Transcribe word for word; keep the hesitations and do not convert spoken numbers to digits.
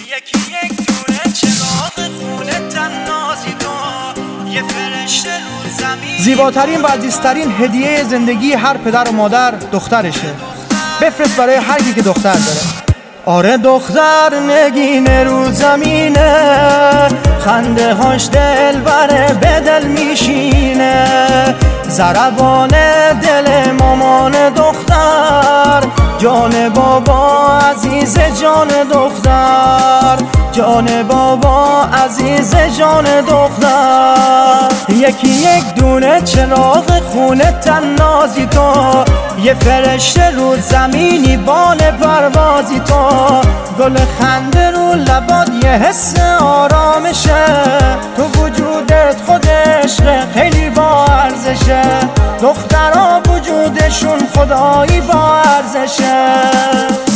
یکی یک دونه چراغ خونه تنازی تو یه فرشته رو زمین. زیباترین و عزیزترین هدیه زندگی هر پدر و مادر دخترشه. بفرست برای هر کی که دختر داره. آره دختر نگینه رو زمینه، خنده هاش دل بره به دل میشینه، ضربان دل مامان دختر، جان بابا عزیز جان دختر، جان بابا عزیز جان دختر. یکی یک دونه چراغ خونه تنازی تو، یه فرشته رو زمینی بال پروازی تو، گل خنده رو لبات یه حس آرامشه، تو وجودت خود عشق خیلی با ارزشه، دخترها وجودشون خدایی با ارزشه.